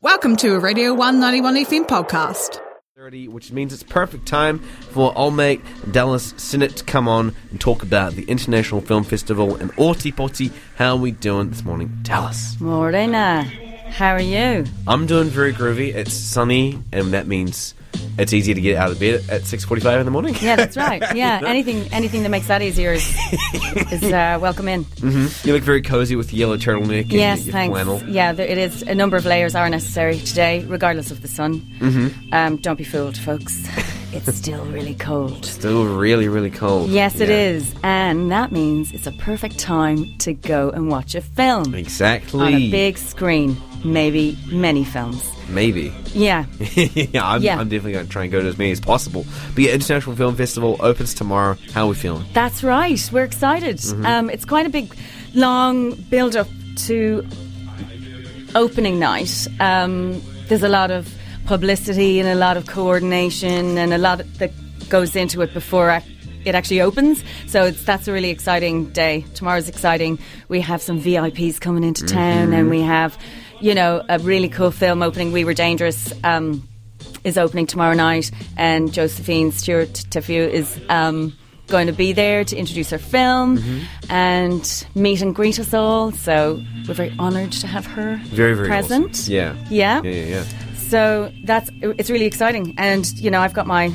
Welcome to a Radio 191 FM podcast. Which means it's perfect time for old mate Dallas Sinnott to come on and talk about the International Film Festival and Ōtepoti. How are we doing this morning, Dallas? Morning. How are you? I'm doing very groovy. It's sunny, and that means it's easier to get out of bed at 6:45 in the morning. Yeah, that's right. Yeah, anything that makes that easier is welcome in. Mm-hmm. You look very cozy with the yellow turtleneck and yes, your thanks. flannel. Yeah, it is. A number of layers are necessary today, regardless of the sun. Mm-hmm. Don't be fooled, folks. It's still really cold. Still really, really cold. Yes, it is. And that means it's a perfect time to go and watch a film. Exactly. On a big screen. Maybe many films. Maybe. Yeah. I'm definitely going to try and go to as many as possible. But yeah, International Film Festival opens tomorrow. How are we feeling? That's right. We're excited. Mm-hmm. It's quite a big, long build-up to opening night. There's a lot of publicity and a lot of coordination and a lot that goes into it before it actually opens. So that's a really exciting day. Tomorrow's exciting. We have some VIPs coming into town, and we have, a really cool film opening. We Were Dangerous is opening tomorrow night, and Josephine Stewart Tefu is going to be there to introduce her film and meet and greet us all. So we're very honoured to have her very, very present. Awesome. Yeah. So it's really exciting, and I've got my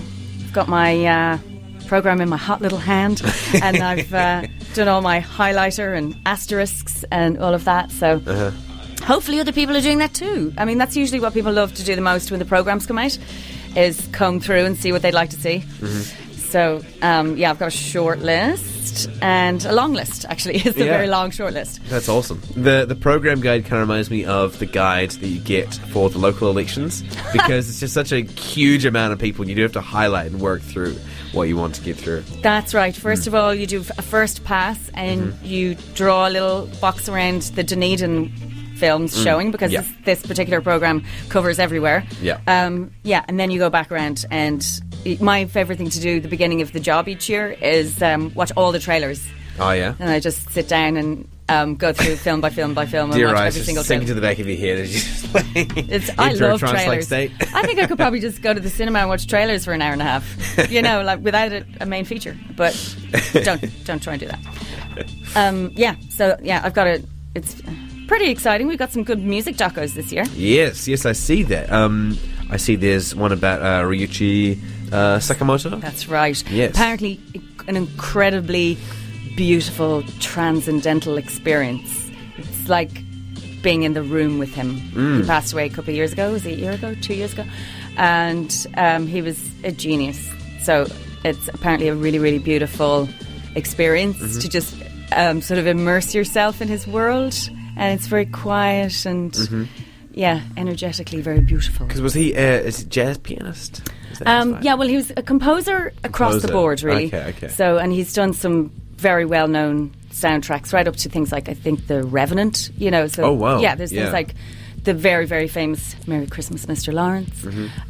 program in my hot little hand, and I've done all my highlighter and asterisks and all of that. So hopefully other people are doing that too. I mean, that's usually what people love to do the most when the programs come out, is comb through and see what they'd like to see. So I've got a short list, and a long list actually. It's a very long short list. That's awesome. The program guide kind of reminds me of the guides that you get for the local elections, because it's just such a huge amount of people, and you do have to highlight and work through what you want to get through. That's right. First of all, you do a first pass, and you draw a little box around the Dunedin films showing, because this particular program covers everywhere. And then you go back around, and my favourite thing to do at the beginning of the job each year is watch all the trailers. Oh, yeah? And I just sit down and go through film by film by film and watch every single film. Sinking to the back of your head as you just like I love trailers. State. I think I could probably just go to the cinema and watch trailers for an hour and a half, like without a main feature. But don't try and do that. I've got it. It's pretty exciting. We've got some good music docos this year. Yes, I see that. I see there's one about Ryuichi Sakamoto. That's right. Yes. Apparently an incredibly beautiful transcendental experience. It's like being in the room with him. He passed away a couple of years ago. Was it a year ago? 2 years ago? And he was a genius. So it's apparently a really, really beautiful experience to just sort of immerse yourself in his world. And it's very quiet and energetically very beautiful. Because was he is a jazz pianist? Well, he was a composer across the board, really. Okay. So, and he's done some very well-known soundtracks, right up to things like, I think, The Revenant. So, oh wow! Yeah, there's things like the very, very famous "Merry Christmas, Mr. Lawrence."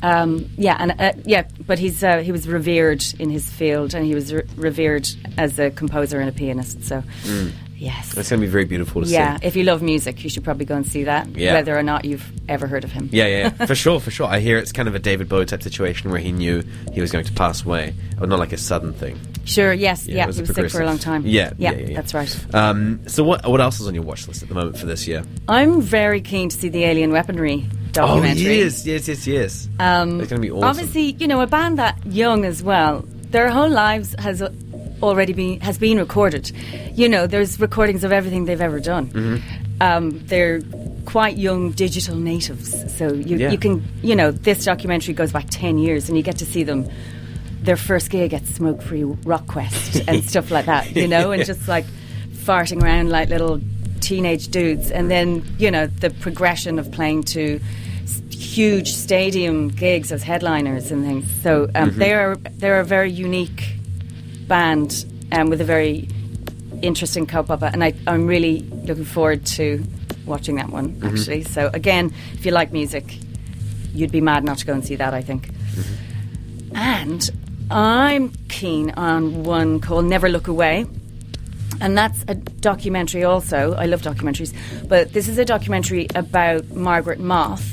But he was revered in his field, and he was revered as a composer and a pianist. So. Yes. It's going to be very beautiful to see. Yeah, if you love music, you should probably go and see that, whether or not you've ever heard of him. Yeah, for sure. I hear it's kind of a David Bowie type situation where he knew he was going to pass away, but not like a sudden thing. Sure, yes, he was sick for a long time. Yeah, that's right. So what else is on your watch list at the moment for this year? I'm very keen to see the Alien Weaponry documentary. Oh, yes. It's going to be awesome. Obviously, a band that young as well, their whole lives has been recorded. There's recordings of everything they've ever done. They're quite young digital natives, so you can, this documentary goes back 10 years, and you get to see them, their first gig at Smoke Free Rock Quest and stuff like that, and just like farting around like little teenage dudes, and then the progression of playing to huge stadium gigs as headliners and things. So they're a very unique band with a very interesting kaupapa, and I'm really looking forward to watching that one actually. So again, if you like music, you'd be mad not to go and see that, I think. And I'm keen on one called Never Look Away, and that's a documentary also. I love documentaries, but this is a documentary about Margaret Moth,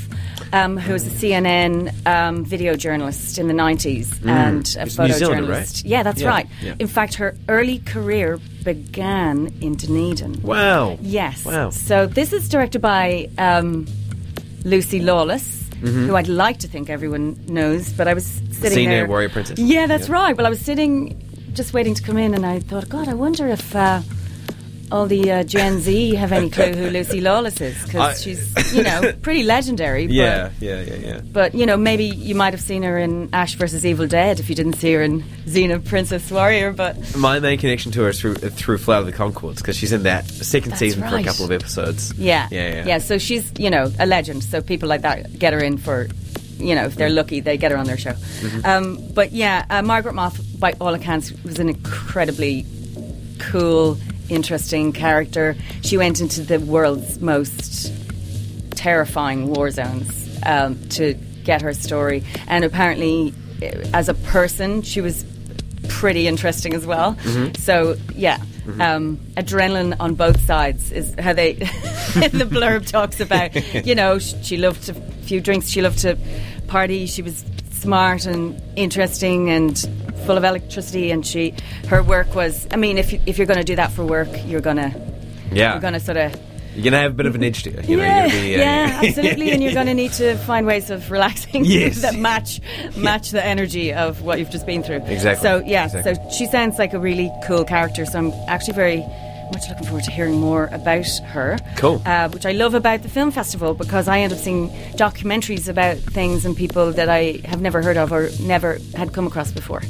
who was a CNN video journalist in the 90s and a She's New Zealander, photojournalist. right? Yeah, that's right. Yeah. In fact, her early career began in Dunedin. Wow. Yes. Wow. So this is directed by Lucy Lawless, who I'd like to think everyone knows, but I was sitting Xena, there. Warrior Princess. Yeah, that's right. Well, I was sitting, just waiting to come in, and I thought, God, I wonder if all the Gen Z have any clue who Lucy Lawless is, because she's, pretty legendary. Yeah. But, maybe you might have seen her in Ash vs. Evil Dead if you didn't see her in Xena, Princess Warrior, but... My main connection to her is through Flight of the Conchords, because she's in that second season for a right. couple of episodes. Yeah, so she's, a legend, so people like that get her in for... if they're lucky, they get her on their show. But Margaret Moth, by all accounts, was an incredibly cool, interesting character. She went into the world's most terrifying war zones to get her story. And apparently, as a person, she was pretty interesting as well. So, adrenaline on both sides is how they, in the blurb, talks about, she loved a few drinks, she loved to party, she was smart and interesting and full of electricity, and her work was, if you're going to do that for work, you're going to sort of... You're going to have a bit of an edge to you. Absolutely, and you're going to need to find ways of relaxing that match the energy of what you've just been through. Exactly. So she sounds like a really cool character, so I'm actually very much looking forward to hearing more about her. Cool. Which I love about the film festival, because I end up seeing documentaries about things and people that I have never heard of or never had come across before.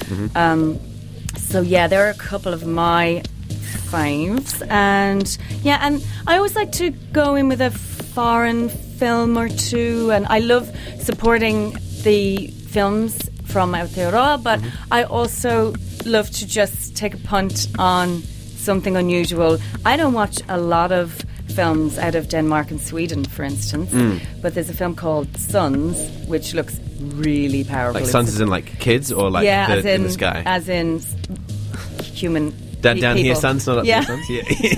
There are a couple of my faves, and I always like to go in with a foreign film or two, and I love supporting the films from Aotearoa, but I also love to just take a punt on something unusual. I don't watch a lot of films out of Denmark and Sweden, for instance, but there's a film called Sons, which looks really powerful. Like Sons as in like kids, or like in the sky? As in human down people. Here, sons, not up there, sons.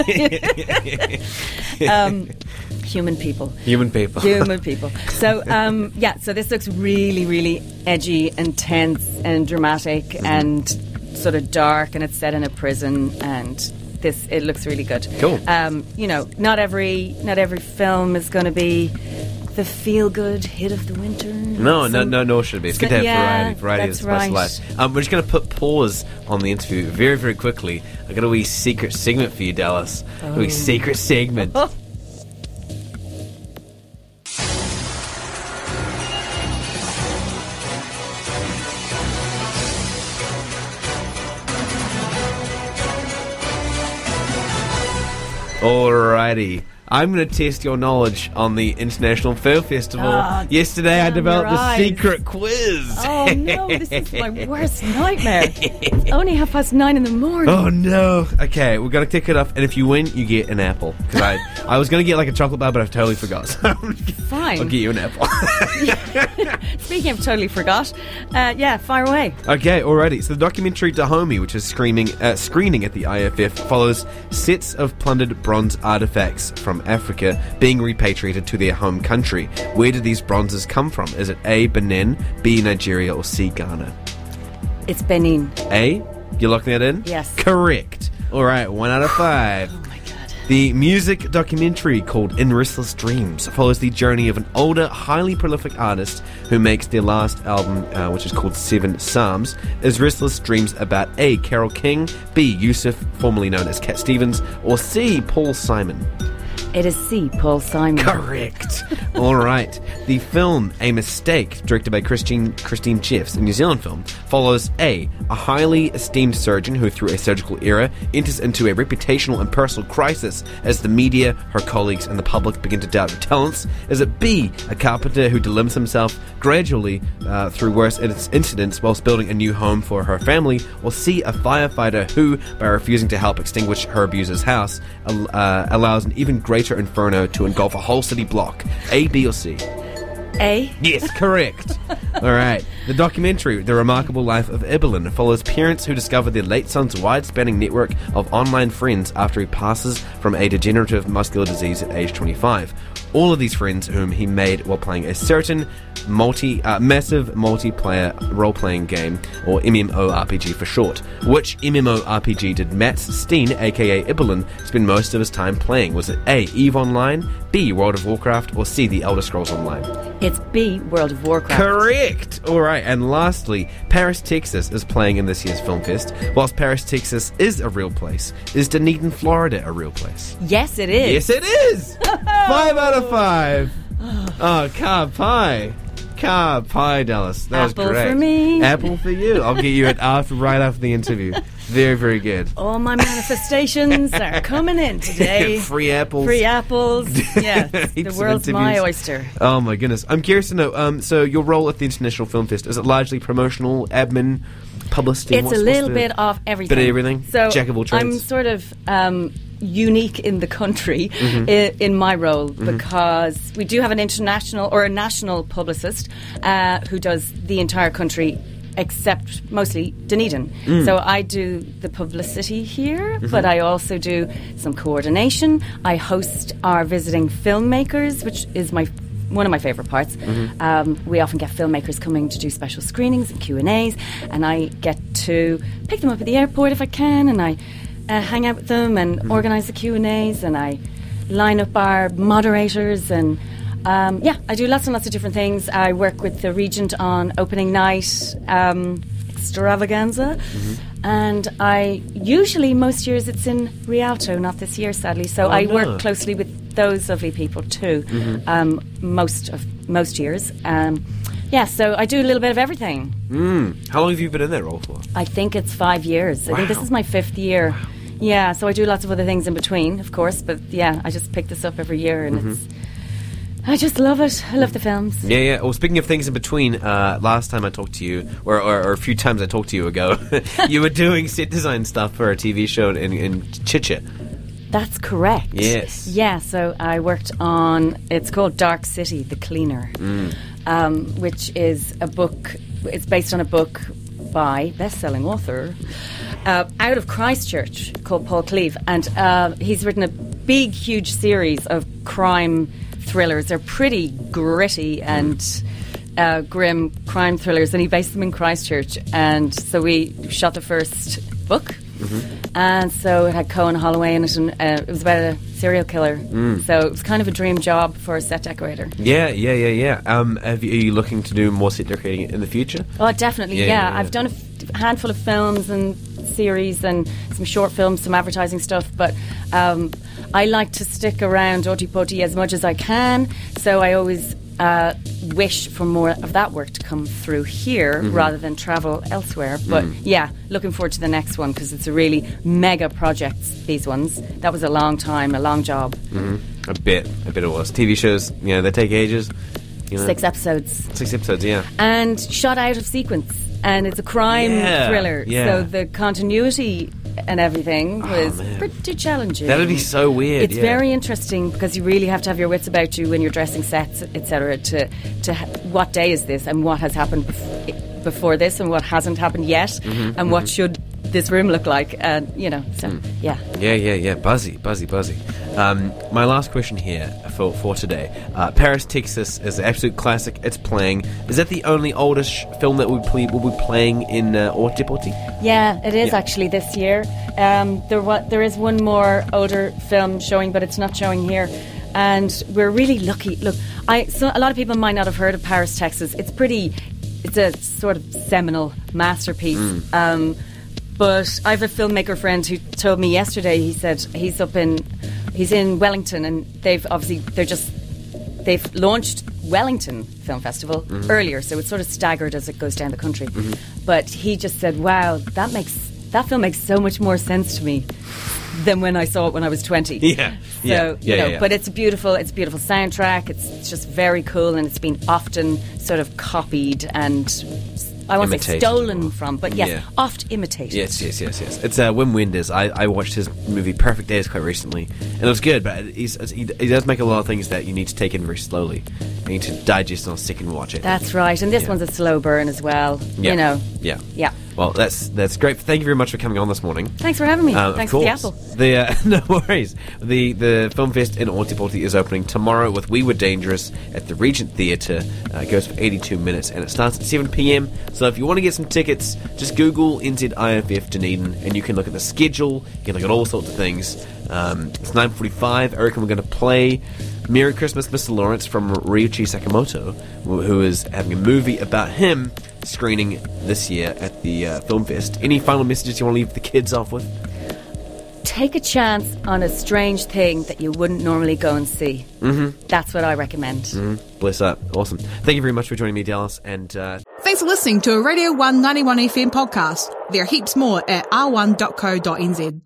Human people. Human people. Human people. So, so this looks really, really edgy and tense and dramatic and sort of dark, and it's set in a prison, and it looks really good. Cool. Not every film is going to be the feel-good hit of the winter. No, should be. It's good to have variety is the spice of life. We're just going to put pause on the interview very, very quickly. I got a wee secret segment for you, Dallas. A wee secret segment. Alrighty. I'm going to test your knowledge on the International Film Festival. Yesterday I developed a secret quiz. Oh no, this is my worst nightmare. It's only 9:30 in the morning. Oh no. Okay, we're going to kick it off, and if you win, you get an apple. Because I was going to get like a chocolate bar, but I totally forgot. So Fine. I'll get you an apple. Speaking of totally forgot, fire away. Okay, alrighty. So the documentary Dahomey, which is screening at the IFF, follows sets of plundered bronze artifacts from Africa being repatriated to their home country. Where did these bronzes come from? Is it A, Benin, B, Nigeria, or C, Ghana? It's Benin. A? You're locking that in? Yes. Correct. Alright, 1 out of 5. Oh my God. The music documentary called In Restless Dreams follows the journey of an older, highly prolific artist who makes their last album, which is called Seven Psalms. Is Restless Dreams about A, Carole King, B, Yusuf, formerly known as Cat Stevens, or C, Paul Simon? It is C, Paul Simon. Correct. All right. The film A Mistake, directed by Christine Jeffs, a New Zealand film, follows A highly esteemed surgeon who, through a surgical error, enters into a reputational and personal crisis as the media, her colleagues, and the public begin to doubt her talents. Is it B, a carpenter who delimbs himself gradually through worse incidents whilst building a new home for her family? Or C, a firefighter who, by refusing to help extinguish her abuser's house, allows an even greater inferno to engulf a whole city block? A, B, or C? A. Yes, correct. All right. The documentary, The Remarkable Life of Ibelin, follows parents who discover their late son's wide-spanning network of online friends after he passes from a degenerative muscular disease at age 25. all of these friends whom he made while playing a certain massive multiplayer role-playing game, or MMORPG for short. Which MMORPG did Mats Steen, aka Ibelin, spend most of his time playing? Was it A, EVE Online, B, World of Warcraft, or C, The Elder Scrolls Online? It's B, World of Warcraft. Correct! Alright, and lastly, Paris, Texas is playing in this year's Film Fest. Whilst Paris, Texas is a real place, is Dunedin, Florida a real place? Yes, it is. Yes, it is! 5 out of 5! Oh, car pie. Car pie, Dallas. That Apple was great. for me. Apple for you. I'll get you it right after the interview. Very, very good. All my manifestations are coming in today. Free apples. Free apples. Yeah, the Heaps of world's my interviews. oyster. Oh my goodness. I'm curious to know, so your role at the International Film Fest, is it largely promotional, admin, publicity? It's a little bit of everything. Bit of everything? So Jack of all trades? I'm sort of unique in the country in my role, because we do have an international or a national publicist who does the entire country except mostly Dunedin. So I do the publicity here, but I also do some coordination. I host our visiting filmmakers, which is one of my favourite parts. We often get filmmakers coming to do special screenings and Q&As, and I get to pick them up at the airport if I can, and I hang out with them and organise the Q&As, and I line up our moderators, and I do lots and lots of different things. I work with the Regent on opening night extravaganza, and I usually, most years, it's in Rialto, not this year sadly, so I work closely with those lovely people too, most years. So I do a little bit of everything. How long have you been in that role for? I think it's 5 years. I think this is my 5th year. Wow. Yeah, so I do lots of other things in between, of course, but yeah, I just pick this up every year, and I just love it. I love the films. Yeah. Well, speaking of things in between, last time I talked to you, or a few times I talked to you ago, you were doing set design stuff for a TV show in Chicha. That's correct. Yes. Yeah, so I worked on, it's called Dark City, The Cleaner, which is a book, it's based on a book by best-selling author out of Christchurch called Paul Cleave, and he's written a big, huge series of crime thrillers. They're pretty gritty and grim crime thrillers, and he based them in Christchurch, and so we shot the first book. And so it had Cohen Holloway in it, and it was about a serial killer. So it was kind of a dream job for a set decorator. Yeah. Are you looking to do more set decorating in the future? Oh, definitely, yeah. I've done a handful of films and series and some short films, some advertising stuff, but I like to stick around Otipoti as much as I can, so I always wish for more of that work to come through here rather than travel elsewhere. But yeah, looking forward to the next one, because it's a really mega project, these ones. That was a long time, a long job. A bit it was. TV shows, they take ages. 6 episodes. 6 episodes, yeah. And shot out of sequence. And it's a crime thriller. Yeah. So the continuity and everything was pretty challenging. That would be so weird. It's very interesting, because you really have to have your wits about you when you're dressing sets, etc. To what day is this, and what has happened before this, and what hasn't happened yet, and what should this room look like, and so yeah. Buzzy. My last question here for today. Paris, Texas is an absolute classic. It's playing. Is that the only oldish film that will be playing in Ōtepoti? Yeah, it is actually this year. There is one more older film showing, but it's not showing here. And we're really lucky. Look, a lot of people might not have heard of Paris, Texas. It's a sort of seminal masterpiece. But I have a filmmaker friend who told me yesterday, he said he's in Wellington, and they've launched Wellington Film Festival earlier, so it's sort of staggered as it goes down the country. But he just said, wow, that film makes so much more sense to me than when I saw it when I was 20. But it's a beautiful soundtrack. It's just very cool, and it's been often sort of copied and I won't say stolen from, but oft imitated. Yes. It's Wim Wenders. I watched his movie Perfect Days quite recently, and it was good, but he does make a lot of things that you need to take in very slowly. You need to digest on a second watch it. That's right, and this one's a slow burn as well. Yeah. Yeah. Well, that's great. Thank you very much for coming on this morning. Thanks for having me. Thanks for the apple. No worries. The Film Fest in Ōtepoti is opening tomorrow with We Were Dangerous at the Regent Theatre. It goes for 82 minutes and it starts at 7 p.m. So if you want to get some tickets, just Google NZIFF Dunedin and you can look at the schedule. You can look at all sorts of things. It's 9:45. I reckon we're going to play Merry Christmas, Mr. Lawrence from Ryuichi Sakamoto, who is having a movie about him screening this year at the Film Fest. Any final messages you want to leave the kids off with? Take a chance on a strange thing that you wouldn't normally go and see. Mm-hmm. That's what I recommend. Mm-hmm. Bless up. Awesome. Thank you very much for joining me, Dallas. And thanks for listening to a Radio 191 FM podcast. There are heaps more at r1.co.nz.